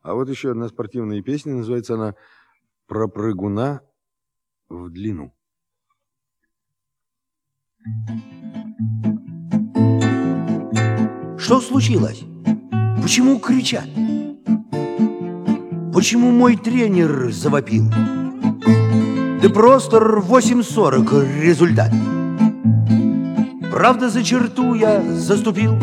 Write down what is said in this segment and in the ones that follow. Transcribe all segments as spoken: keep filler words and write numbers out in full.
А вот еще одна спортивная песня, называется она «Про прыгуна в длину». Что случилось? Почему кричат? Почему мой тренер завопил? Да просто восемь сорок результат. Правда, за черту я заступил.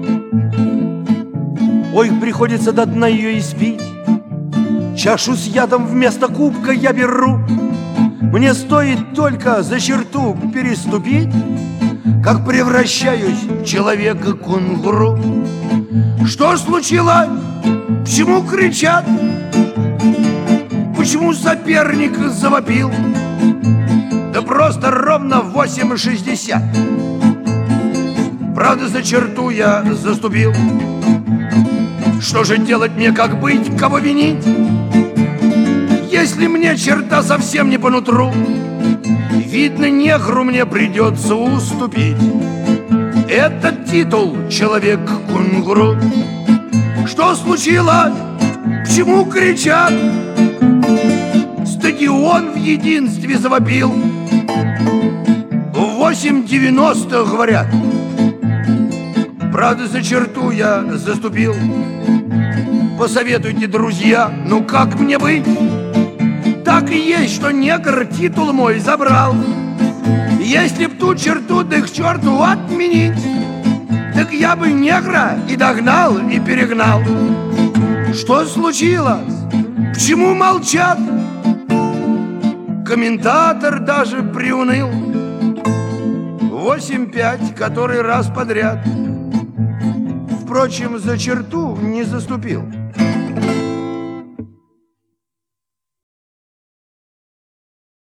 Ой, приходится до дна ее испить. Чашу с ядом вместо кубка я беру. Мне стоит только за черту переступить, как превращаюсь в человека-кунгуру. Что случилось? Почему кричат? Почему соперник завопил? Да просто ровно восемь шестьдесят. Правда, за черту я заступил. Что же делать мне, как быть, кого винить? Если мне черта совсем не по нутру, видно, негру мне придется уступить этот титул человек-кунгуру. Что случилось? Почему кричат? Стадион в единстве завопил. восемь девяносто, говорят. Правда, за черту я заступил. Посоветуйте, друзья, ну как мне быть? Так и есть, что негр титул мой забрал. Если б ту черту да к черту отменить, так я бы негра и догнал, и перегнал. Что случилось? Почему молчат? Комментатор даже приуныл. восемь пять, который раз подряд. Впрочем, за черту не заступил.